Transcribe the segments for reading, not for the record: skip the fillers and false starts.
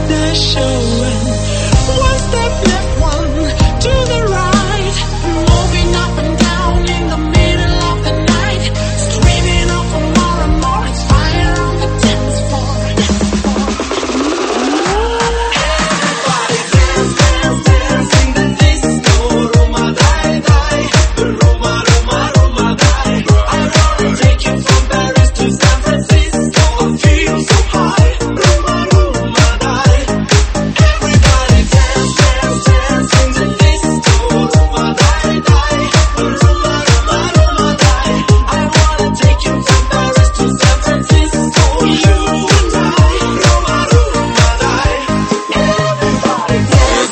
the show. One step left, one to the right, moving up and down in the middle of the night, screaming out for more and more. It's fire on the dance floor. Everybody dance, dance, dance in the disco. Roma, dai, dai, Roma, Roma, Roma, dai. I wanna take you from Paris to San Francisco. I feel so high. Roma, Roma, dai. Everybody dance, dance, dance in the disco. Roma, dai, dai, Roma, Roma, Roma, dai. I wanna take you from Paris to San Francisco. You and I, Roma, Roma, dai. Everybody dance.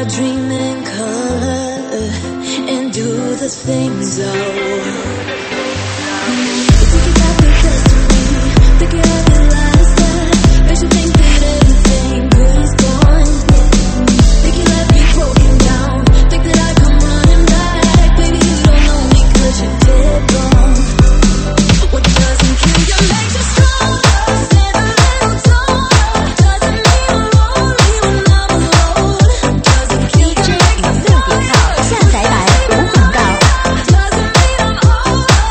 dream in color and do the things I want. Think you got the best of me, think you have the last word, makes you think that everything good is gone. Think you left me broken down, think that I come running back. Baby, you don't know me 'cause you're dead wrong. What doesn't kill you makes you stronger. Stand a little taller. Doesn't mean I'm lonely when I'm alone. Doesn't kill you makes you stronger. 下载版无广告。 Doesn't mean I'm older.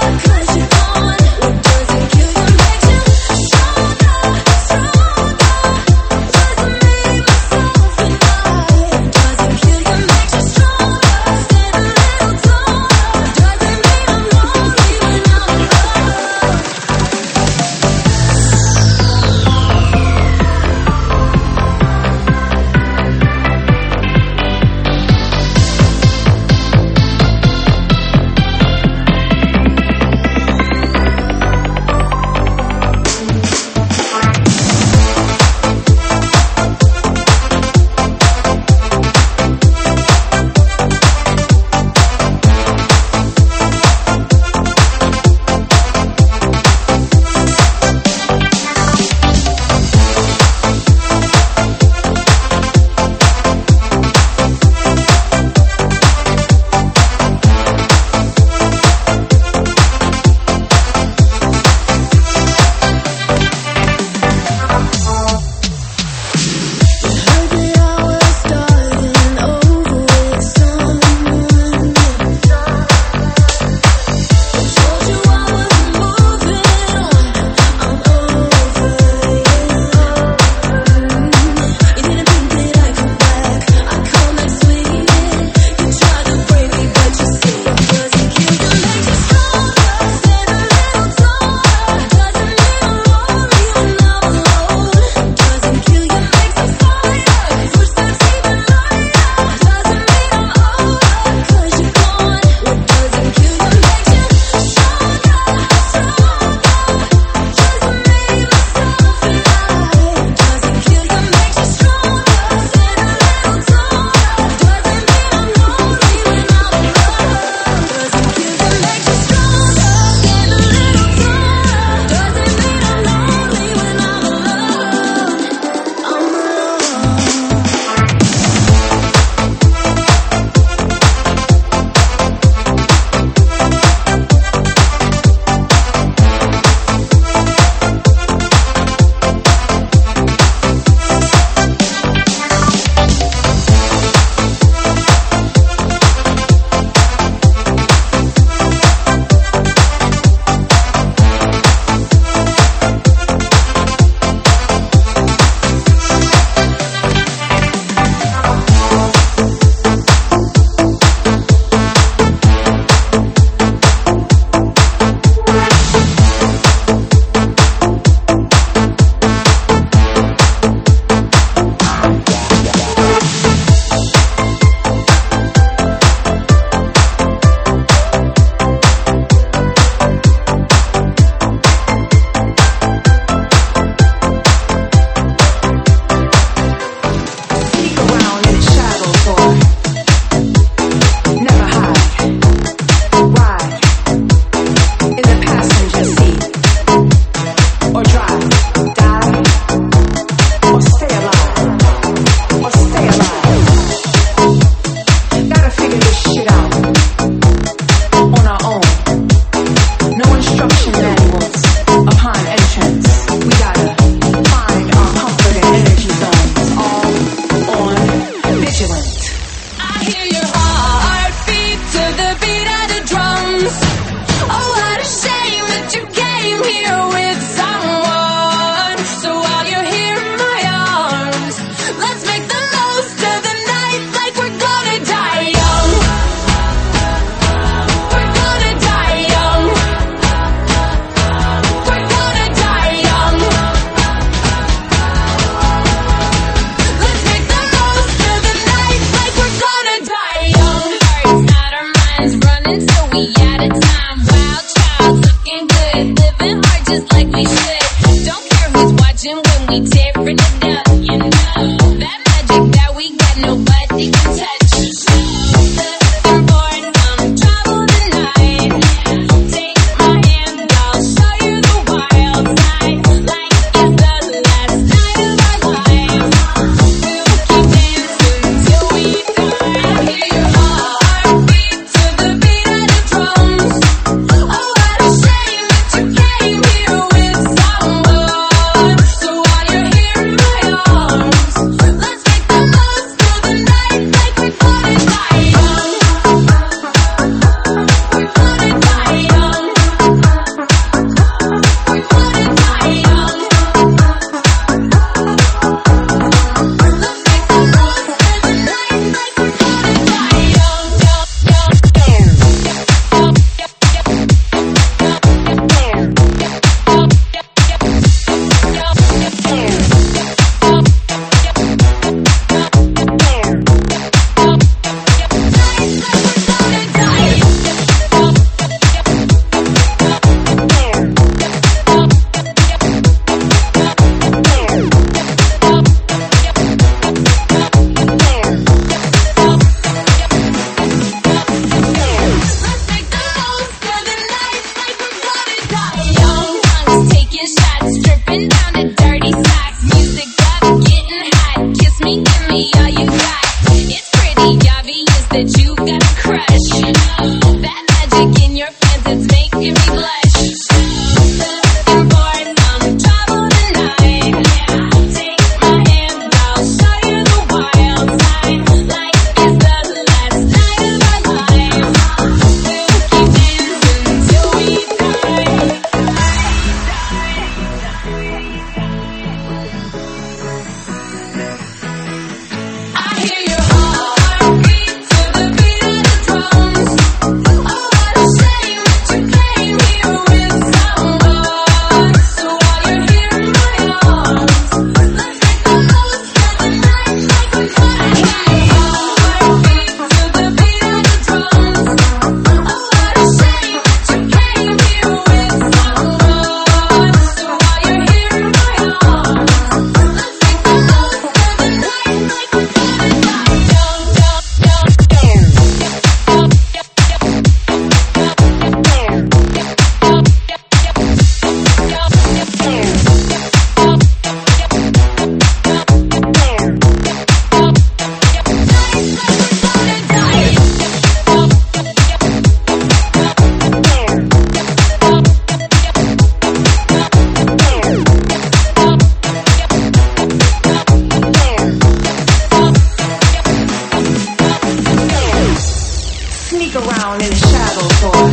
down in the shadows or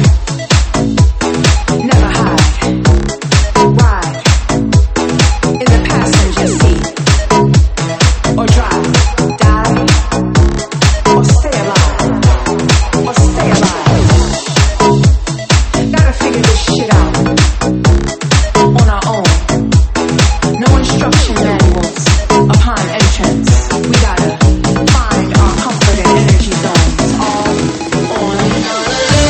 never hide. Ride in the passenger seat or drive, die or stay alive, or stay alive. Gotta figure this shit out on our own. No instruction manuals upon entrance. We gotta find our comfort and energy zones all on.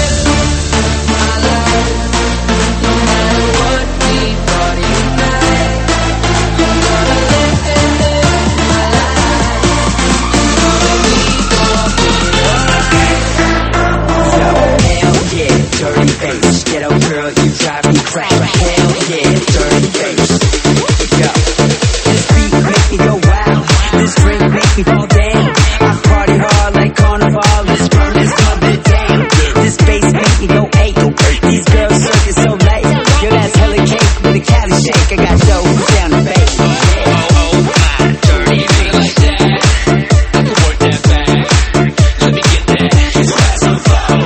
Dirty face, ghetto girl, you drive me crack. Hell yeah, dirty face. Yo, this beat make me go wild. This drink make me fall down. I party hard like carnival. This burn this mother down. This bass make me go ape. These girls circus so late. Yo, that's hella cake with a Cali shake. I got dough down the bay. Oh my, dirty face like that. I can work that bag. Let me get that. It's fast and flow.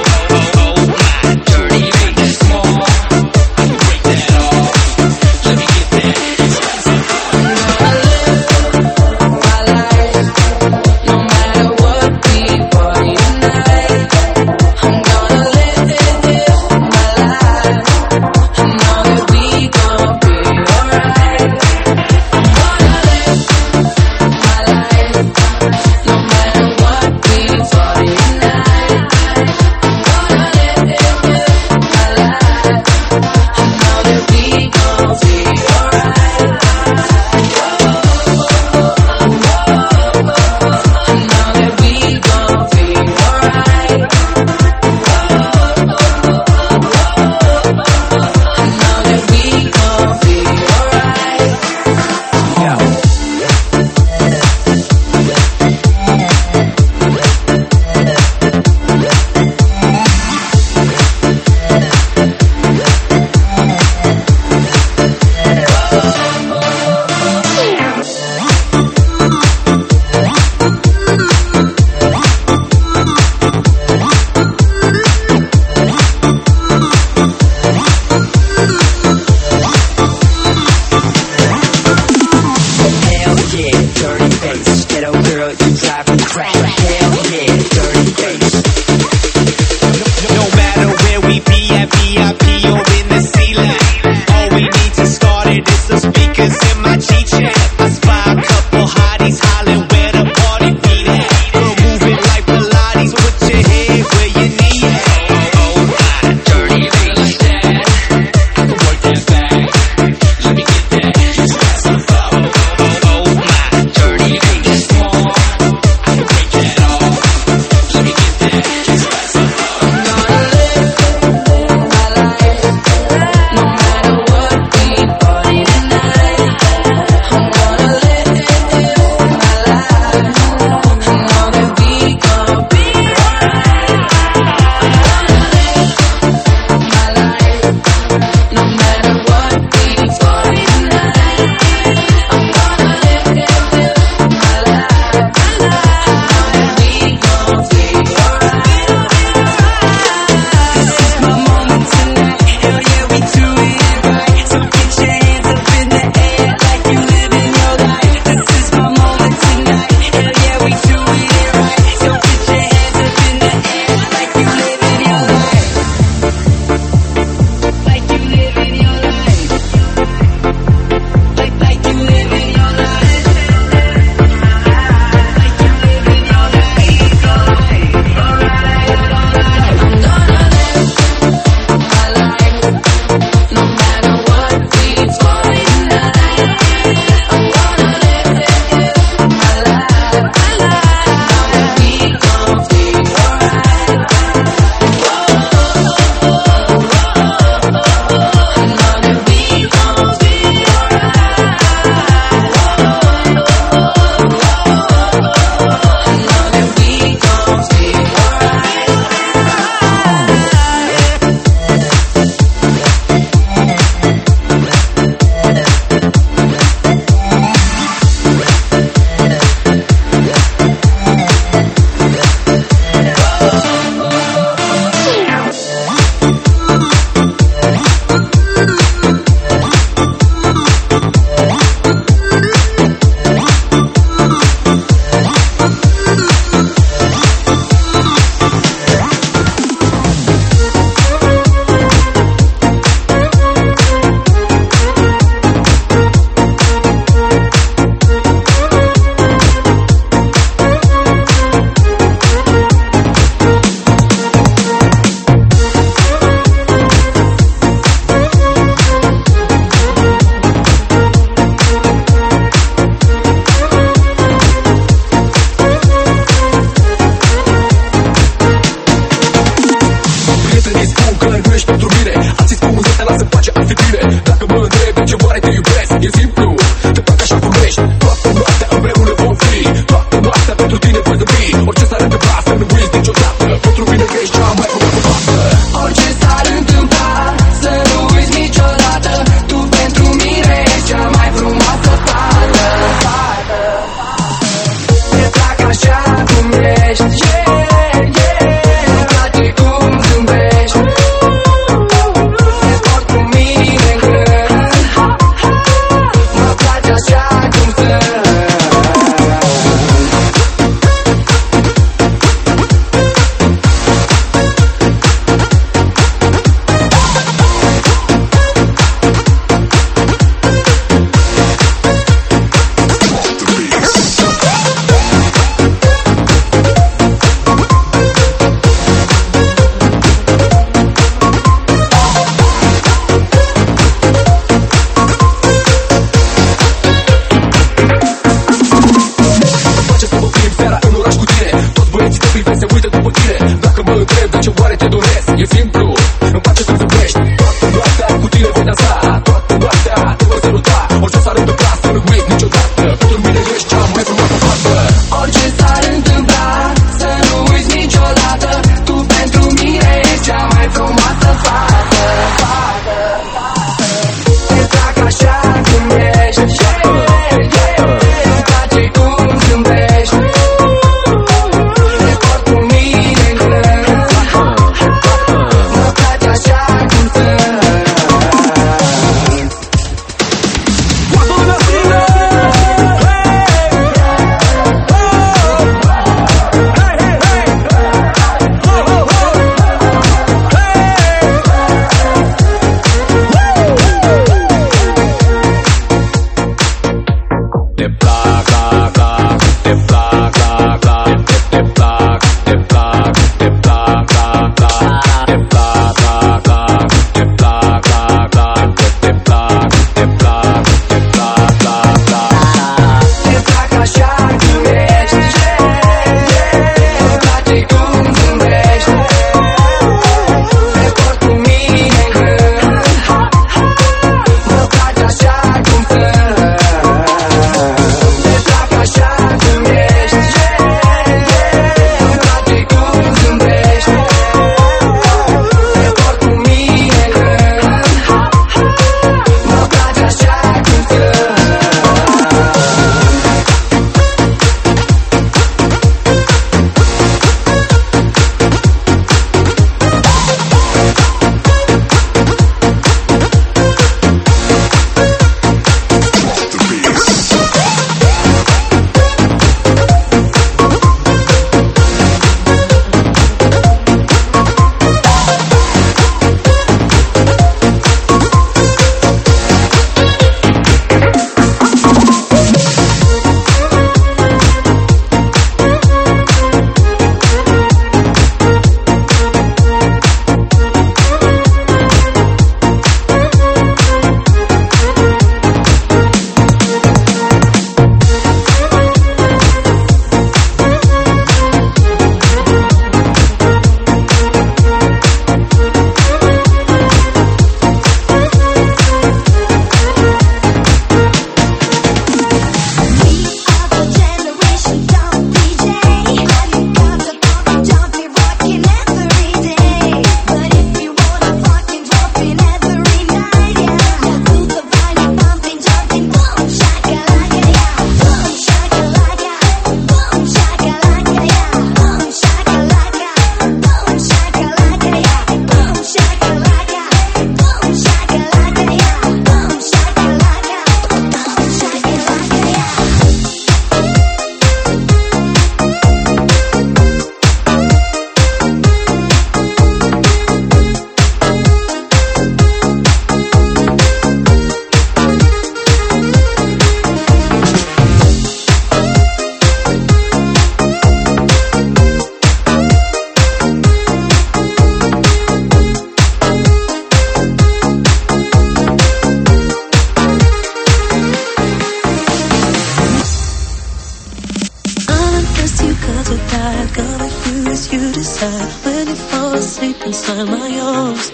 decide when you fall asleep inside my arms.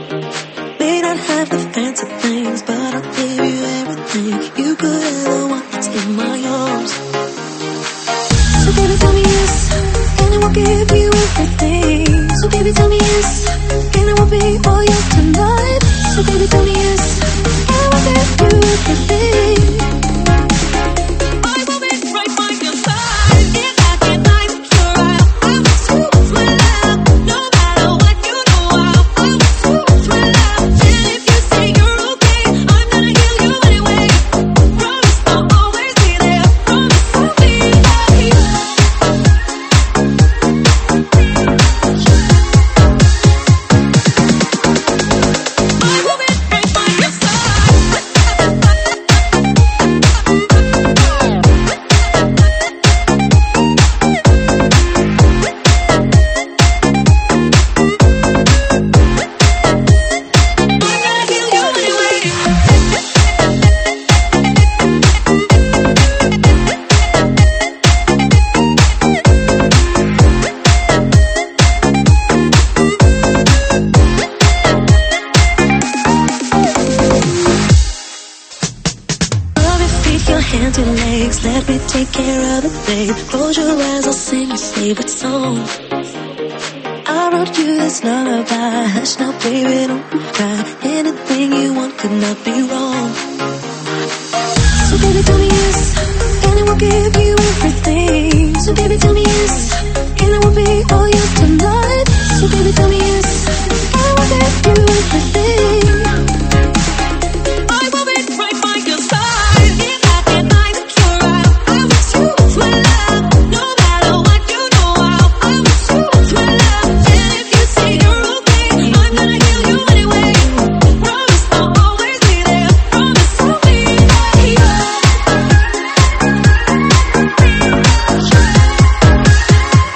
May not have the fancy things, but I'll give you everything you could ever want. That's in my arms. So baby, tell me yes, and I will give you everything. So baby, tell me yes, and I will be all yours tonight. So baby, tell me yes, and I will give you everything. I will be right by your side. If I can find your eyes. take care of it, babe. Close your eyes, I'll sing your favorite song. I wrote you this lullaby. Hush now, baby, don't you cry. Anything you want could not be wrong. So baby, tell me yes, and I will give you everything. So baby, tell me yes, and I will be all yours tonight. So baby, tell me yes, I will give you everything. I will be right by your side. If I can find the cure, I wish you was my love. No matter what you know, I wish you was my love. And if you say you're okay, I'm gonna heal you anyway. Promise I'll always be there. Promise I'll be here.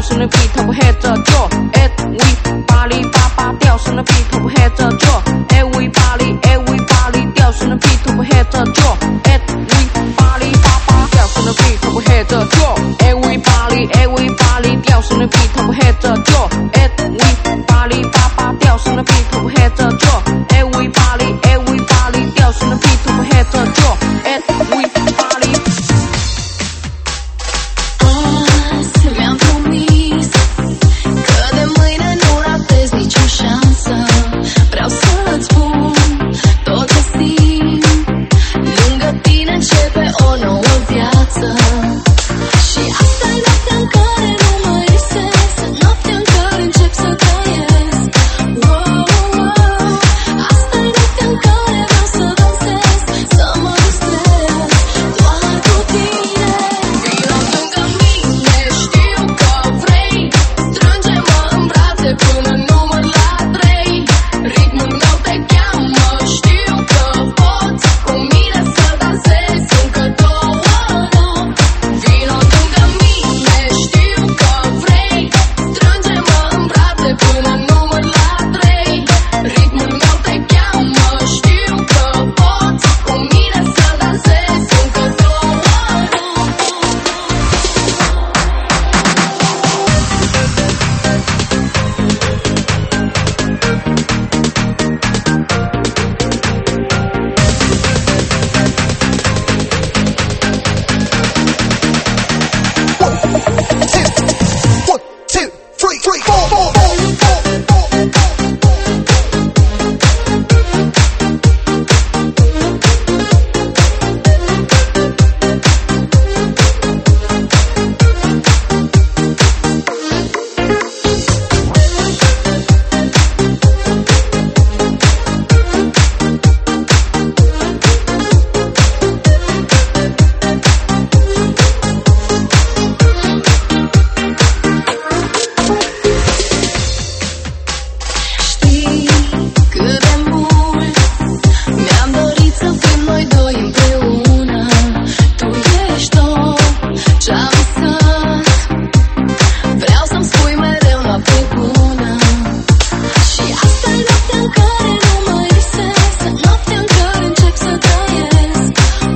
上的 beat 不 hit 着就 everybody 巴巴调上的 beat 不 hit 着就 everybody 调上的 beat 不 hit 着就 everybody 巴巴调上的 beat 不 hit 着就 everybody 调上的 beat 不 hit 着就 everybody 巴巴调上的 beat 不 hit 着就 everybody 调上的 beat 不 hit 着就 everybody Mi-am promis că de mâine nu ratez nicio șansă. Vreau să-ți spun tot ce simt. Lângă tine începe o nouă viață. Și asta-i noaptea în care nu mă risesc, noaptea în care încep să trăiesc. Asta-i noaptea în care vreau să dansez, să mă distrez doar cu tine. Vino lângă mine, știu că vrei. Strânge-mă în brațe până număr la 3. Ritmul meu te cheamă, știu că poți cu mine să dansezi încă 2 nopți. Vino lângă mine, știu că vrei. Strânge-mă în brațe până număr la 3. Ritmul meu te cheamă, știu că poți cu mine să dansezi încă 2 nopți. One, two, three, four, four. Știi cât de mult mi-am dorit să fim noi doi împreună. Tu ești tot ce-am visat. Vreau să-mi spui mereu noapte bună. Și asta-i noaptea în care nu mă risesc, noaptea în care încep să trăiesc.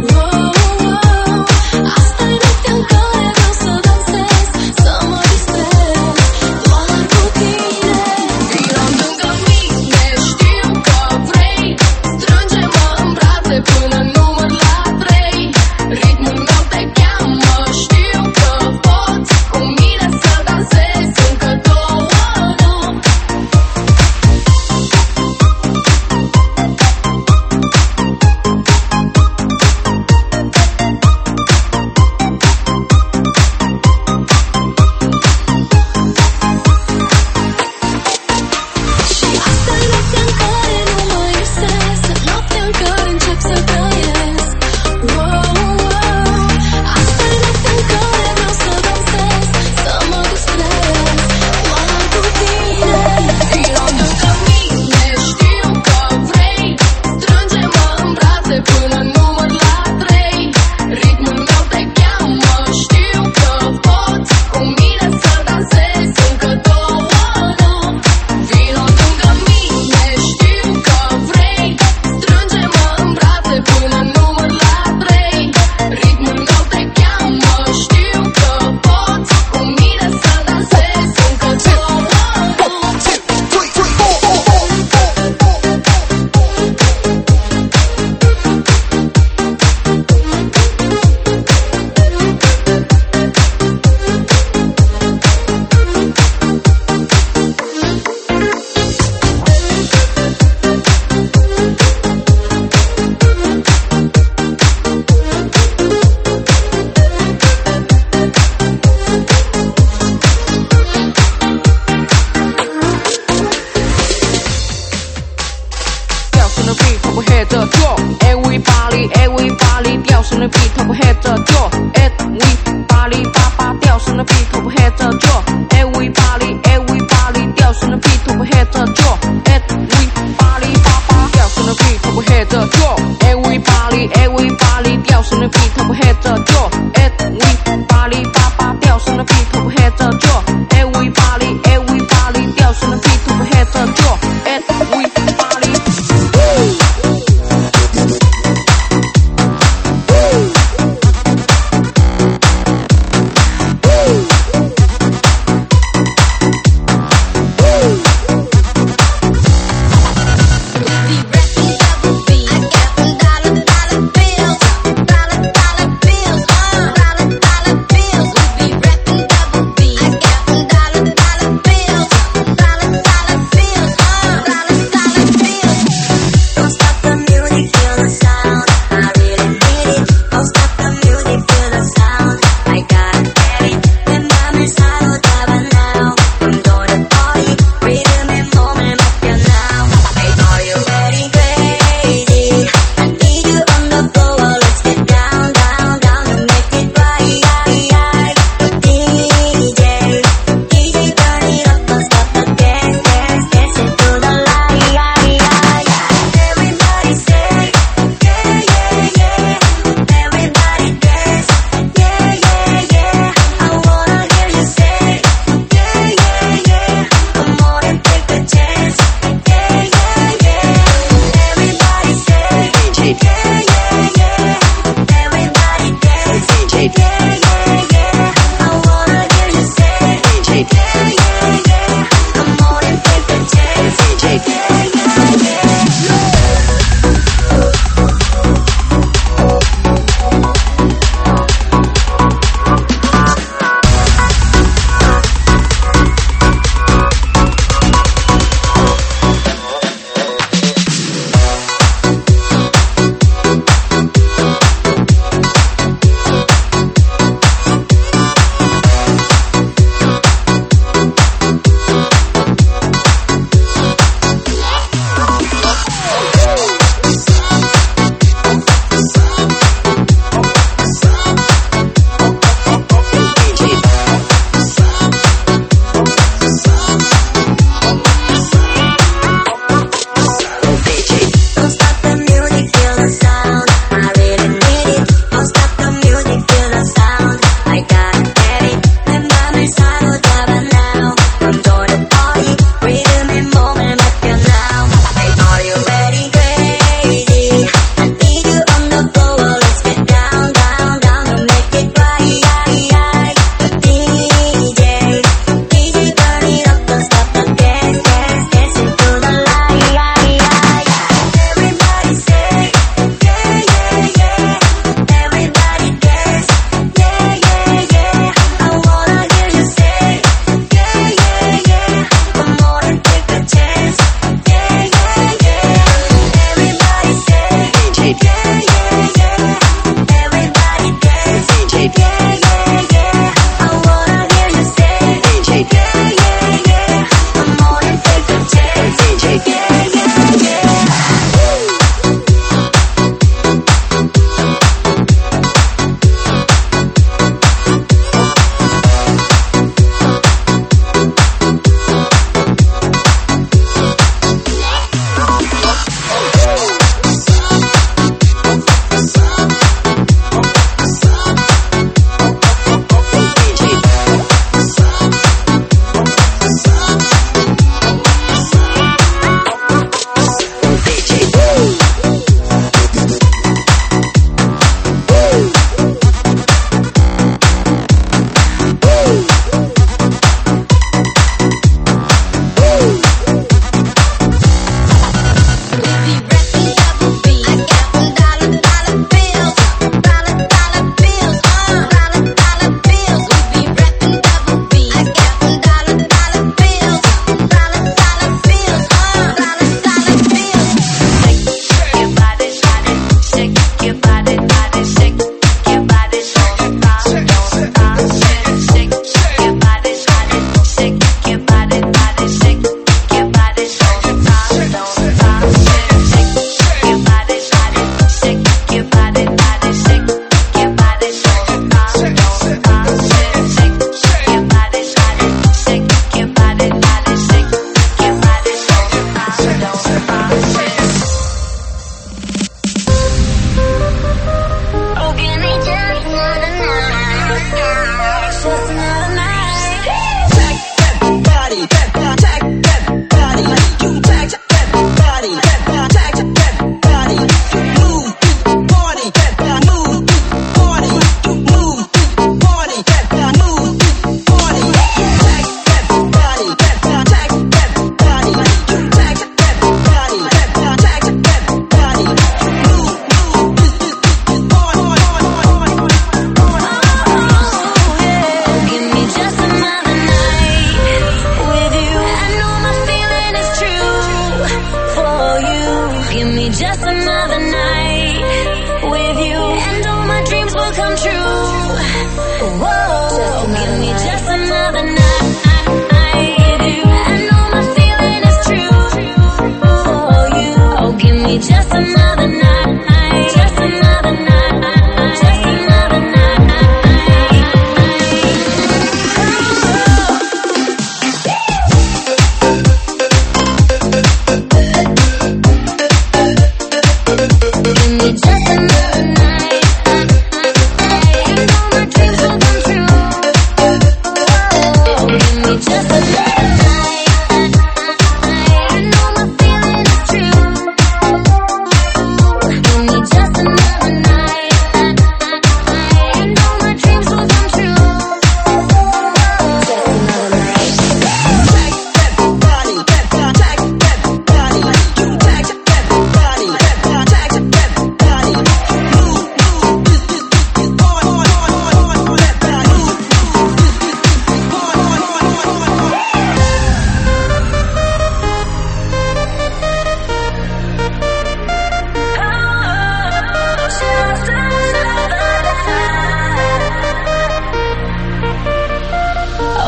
Asta-i noaptea în care vreau să dansez, să mă distrez doar cu tine. Vino lângă mine, știu că vrei. Strânge-mă în brațe până număr la 3. Ritmul meu te cheamă, știu că poți cu mine să dansezi încă 2 nopți. Și asta-i noaptea în care nu mă risesc, noaptea în care încep să trăiesc. Asta-i noaptea în care vreau să dansez, să mă distrez doar cu tine. Vino lângă mine, știu că vrei. Strânge-mă în brațe până număr la 3. Ritmul meu te cheamă, știu că poți cu mine să dansezi încă 2 nopți. Vino lângă mine, știu că vrei. Strânge-mă în brațe până număr la 3. Ritmul meu te cheamă, știu că poți cu mine să dansezi încă 2 nopți. 调上的 beat 不 hit 着就 everybody 调上的 beat 不 hit 着就 everybody 巴巴调上的 beat 不 hit 着就 everybody 调上的 beat 不 hit 着就 everybody 巴巴调上的 beat 不 hit 着就 everybody 调上的 beat 不 hit 着就 everybody 巴巴调上的 beat 不 hit 着就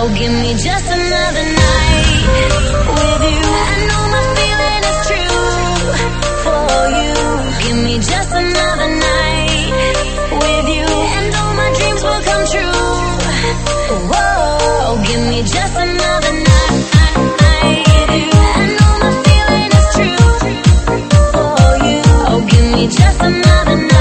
Oh, give me just another night with you. I know my feeling is true for you. Give me just another night with you, and all my dreams will come true. Whoa, give me just another night with you. I know my feeling is true for you. Oh, give me just another night.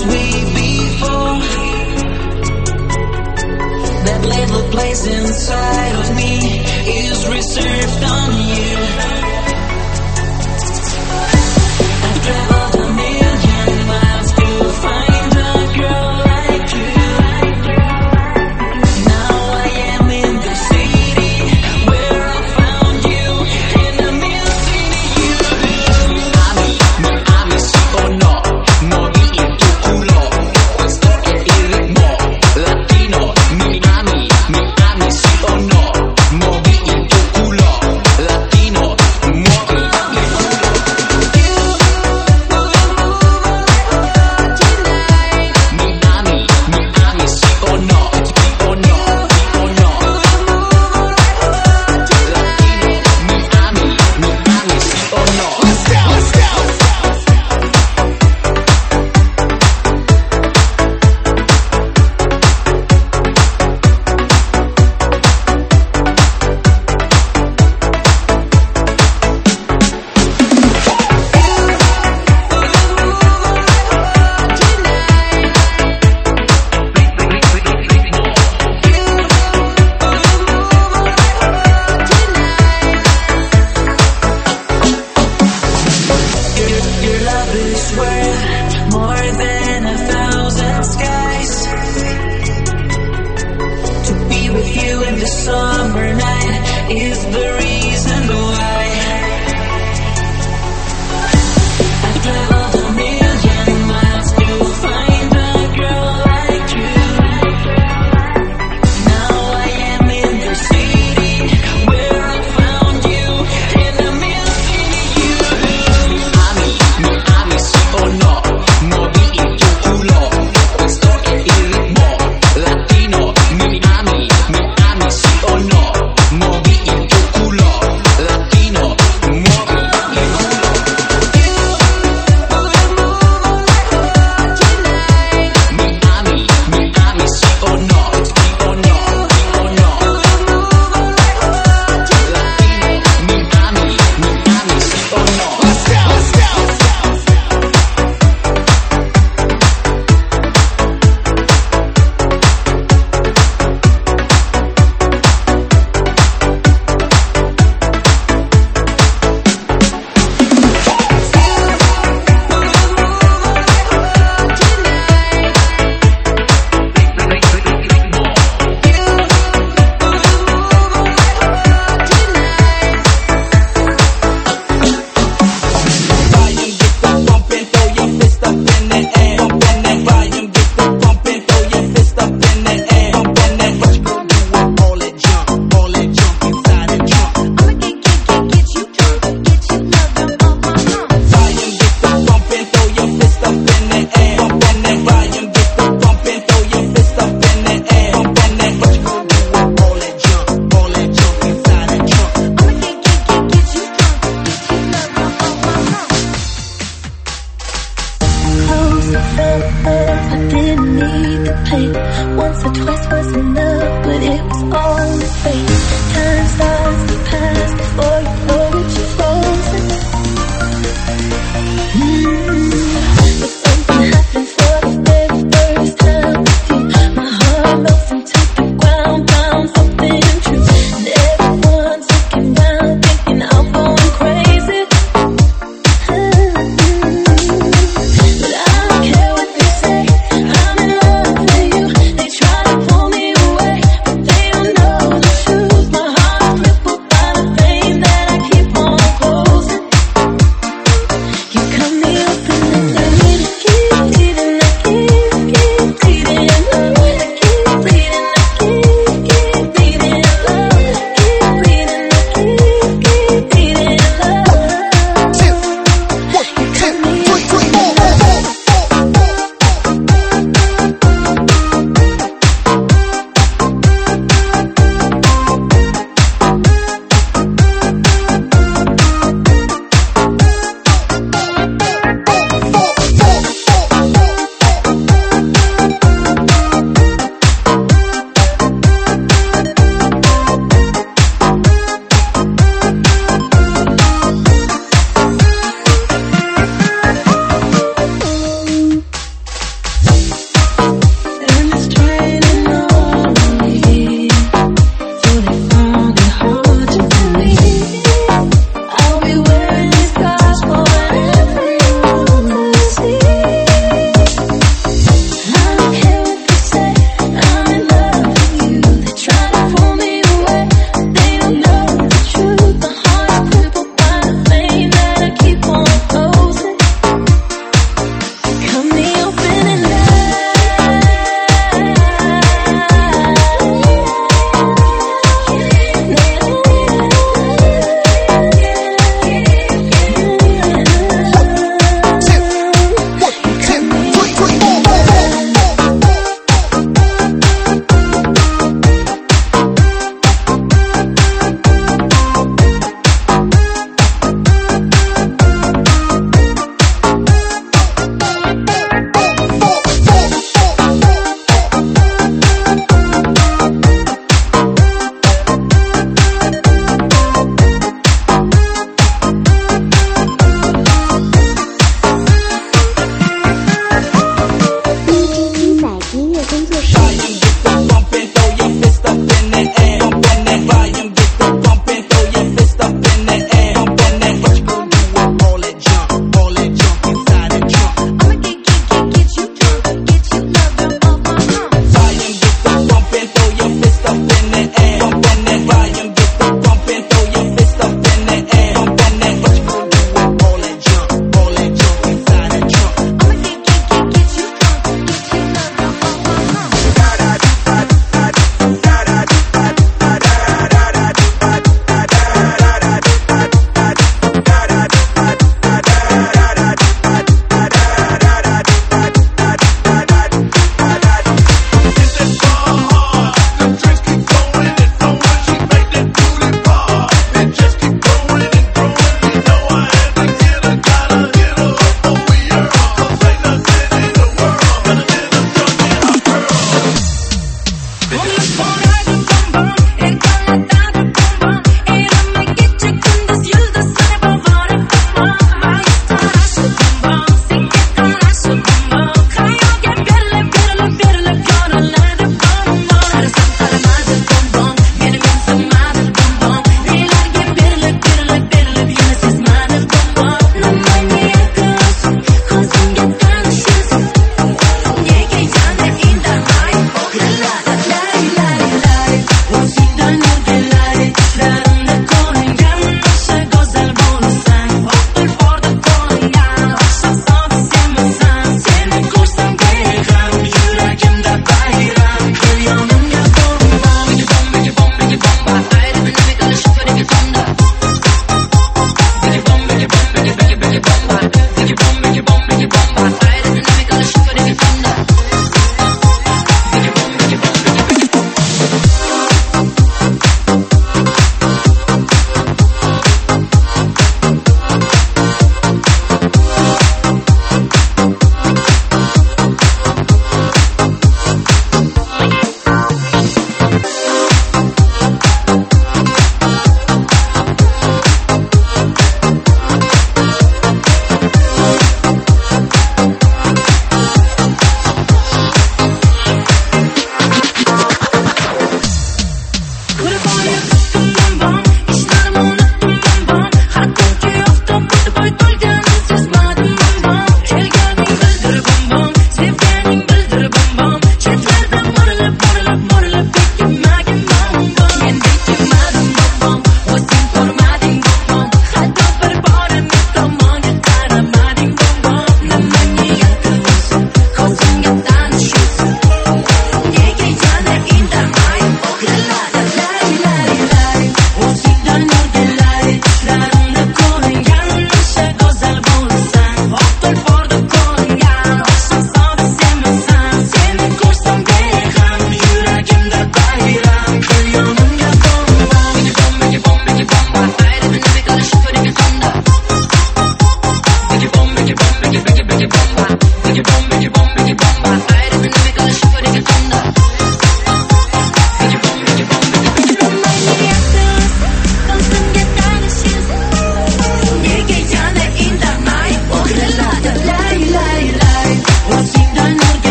was way before. That little place inside of me is reserved on you. I've traveled a million miles to find a girl like you. Now I am in the city where I found you, and I'm missing you. Mi ami sì o no, muovi il tuo culo, questo è il ritmo latino. Mi ami sì o no, muovi il tuo culo latino, muovi il mi ami sì o no, sì o no, sì o no, latino. Mi ami sì o no. Let's go. Your love is worth more than 1,000 skies. To be with you in the summer night is the reason why. I've traveled a million miles to find a girl like you. Now I am in the city where I found you, and I'm missing you. Mi ami sì o no, muovi il tuo culo, questo è il ritmo latino. Mi ami sì o no, muovi il tuo culo latino, muovi il Mi ami sì o no, sì o no, sì o no, latino. Mi ami sì o no. Let's go. Volume, get the bumpin', throw your fist up in the air. Bumpin' that volume, get the bumpin', throw your fist up in the air. Bumpin' that, what you gonna do with all that junk inside the trunk? I'ma get you drunk, get you loving on my mom. Volume, get the bumpin', throw your fist up in the air. Bumpin' that volume, get the bumpin', throw your fist up in the air. Bumpin' that, what you gonna do with all that junk inside the trunk? I'ma get you drunk, get you loving on my mom. Close the felt I didn't need the pain. Once or twice was enough, but it was all in vain. Time starts to pass before you know it, you're frozen. But something happened for the very first time with you. My heart melts into the ground, found something true. And everyone's looking round, thinking I'm going crazy. But I don't care what they say, I'm in love with you. They try to pull me away, but they don't know the truth. My heart is crippled by the pain that I keep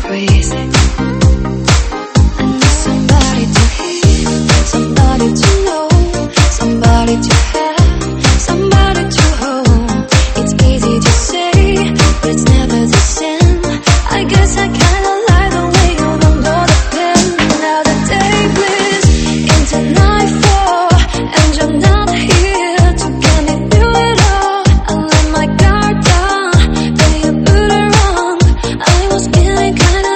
crazy. I need somebody to hear, somebody to know, somebody to have, somebody to hold. It's easy to say, but it's never the same. I guess I kinda like the way you don't know the pain. Now the day bleeds into nightfall, and you're not here to get me through it all. I let my guard down, then you put it wrong. I was feeling kinda